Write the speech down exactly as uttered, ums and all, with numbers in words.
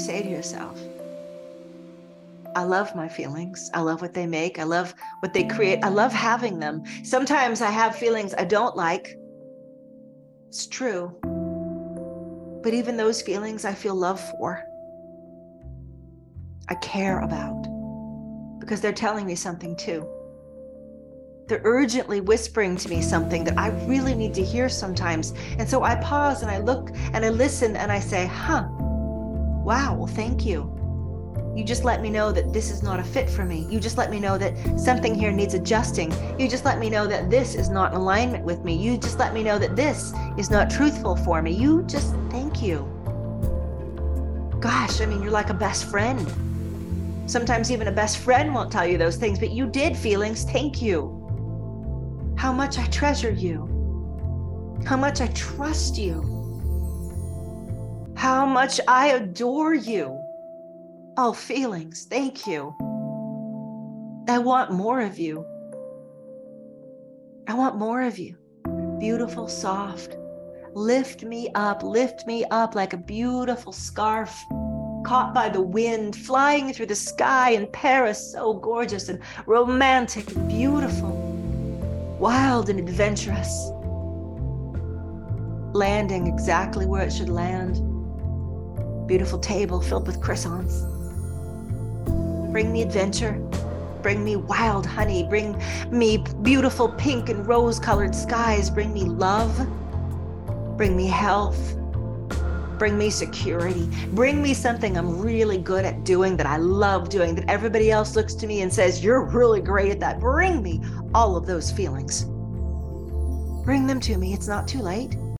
say to yourself, I love my feelings. I love what they make. I love what they create. I love having them. Sometimes I have feelings I don't like. It's true. But even those feelings I feel love for. I care about, because they're telling me something too. They're urgently whispering to me something that I really need to hear sometimes. And so I pause and I look and I listen and I say, huh, wow, well, thank you. You just let me know that this is not a fit for me. You just let me know that something here needs adjusting. You just let me know that this is not in alignment with me. You just let me know that this is not truthful for me. You just, thank you. Gosh, I mean, you're like a best friend. Sometimes even a best friend won't tell you those things, but you did, feelings. Thank you. How much I treasure you. How much I trust you. How much I adore you. Oh, feelings, thank you. I want more of you. I want more of you. Beautiful, soft. Lift me up, lift me up like a beautiful scarf caught by the wind, flying through the sky in Paris, so gorgeous and romantic and beautiful, wild and adventurous, landing exactly where it should land. Beautiful table filled with croissants. Bring me adventure, bring me wild honey, bring me beautiful pink and rose-colored skies, bring me love, bring me health, bring me security, bring me something I'm really good at doing, that I love doing, that everybody else looks to me and says, you're really great at that. Bring me all of those feelings. Bring them to me. It's not too late.